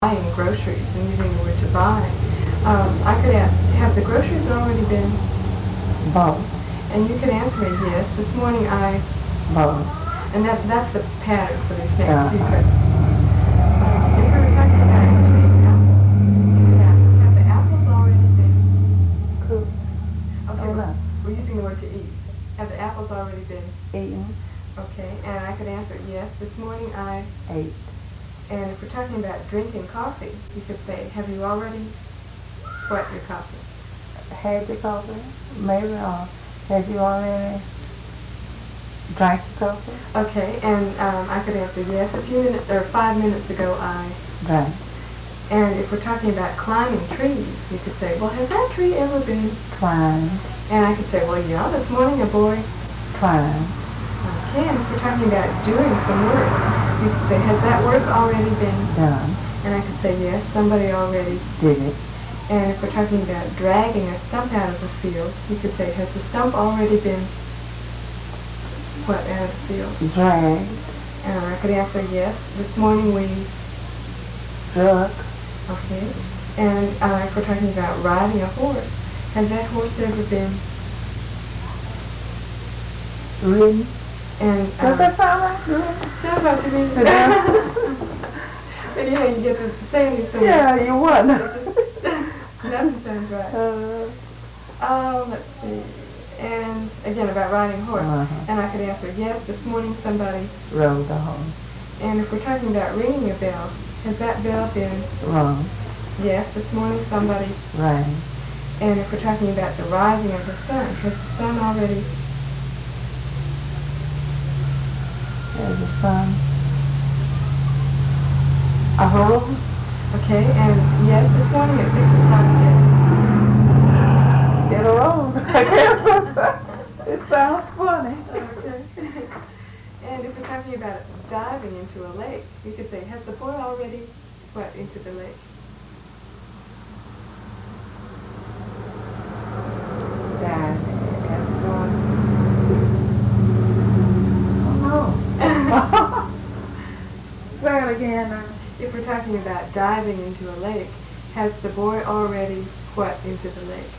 buying groceries and using the word to buy. I could ask, have the groceries already been bought? And you can answer me, yes. This morning I Bought. And that's the pattern for these next Yeah. few questions. If we were talking about eating apples, have the apples already been Cooked. Okay, Oh, no. we're using the word to eat. Have the apples already been Eaten. Okay, and I could answer yes. This morning I Ate. And if we're talking about drinking coffee, you could say, have you already what your coffee? Had your coffee? Maybe, or have you already drank your coffee? Okay, and I could answer yes. A few minutes, or 5 minutes ago I Drank. And if we're talking about climbing trees, you could say, well, has that tree ever been Climbed. And I could say, well, yeah, this morning a boy Climbed. Okay, and if we're talking about doing some work, you could say, has that work already been Done. And I could say, yes, somebody already Did it. And if we're talking about dragging a stump out of the field, you could say, has the stump already been what out of the field? Dragged. And I could answer yes. This morning we Drug. Okay. And if we're talking about riding a horse, has that horse ever been Ridden. And Does that sound like ridden? sounds like to me. But you know, you get to saying these things. Yeah, you won. Nothing sounds right. Let's see. And again, about riding a horse. And I could answer yes. This morning somebody Rode the horse. And if we're talking about ringing a bell, has that bell been Wrong. Yes. This morning somebody Right. And if we're talking about the rising of the sun, has the sun already There's the sun. Arose. Okay, and yes, this morning at 6 o'clock It arose. It sounds funny. Okay. And if we're talking about diving into a lake, you could say, has the boy already what into the lake? Say it again. If we're talking about diving into a lake, has the boy already what into the lake?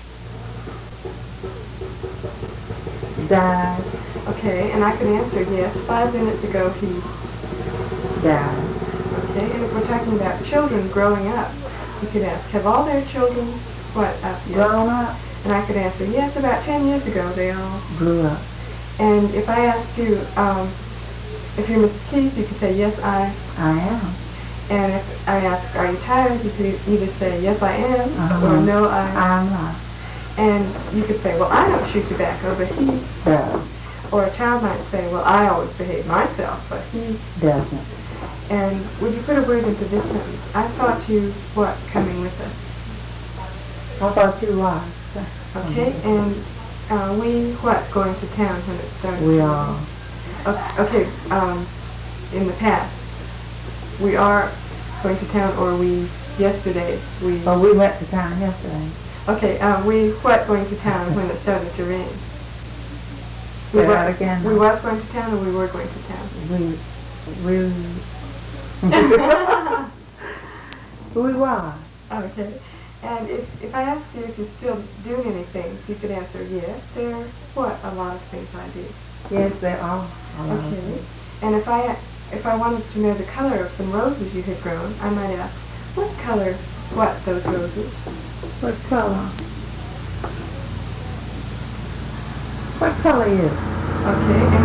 Died. Okay, and I can answer yes. 5 minutes ago he Died. Okay, and if we're talking about children growing up, you could ask, have all their children what up yet? Grown up. And I could answer yes. About 10 years ago they all Grew up. And if I asked you, if you're Mrs. Keith, you could say yes I am. And if I ask, are you tired? You could either say yes I am or no I'm not. And you could say, well, I don't chew tobacco, but he does. Or a child might say, well, I always behave myself, but he doesn't. And would you put a word into this sentence? I thought you, what, coming with us? I thought you was. Okay, and we, what, going to town when it started? We are. Okay, in the past. We are going to town, or we, yesterday, we... Oh, we went to town yesterday. Okay, we, what, going to town when it started to rain? Say that again. We was going to town, or we were going to town? We we were. Okay. And if I asked you if you're still doing anything, you could answer yes. There are, what, a lot of things I do. Yes, there are. Okay. And if I wanted to know the color of some roses you had grown, I might ask, what color, what, those roses? What color? What color is it? Okay, and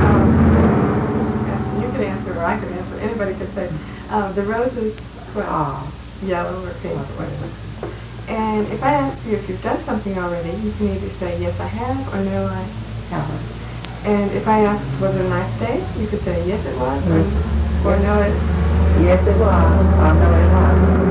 you could answer, or I could answer, anybody could say, the roses, what, yellow or pink or whatever. And if I ask you if you've done something already, you can either say, yes, I have, or no, I haven't. And if I asked, was it a nice day, you could say, yes, it was, or no, it... Yes, it was, or no, it wasn't.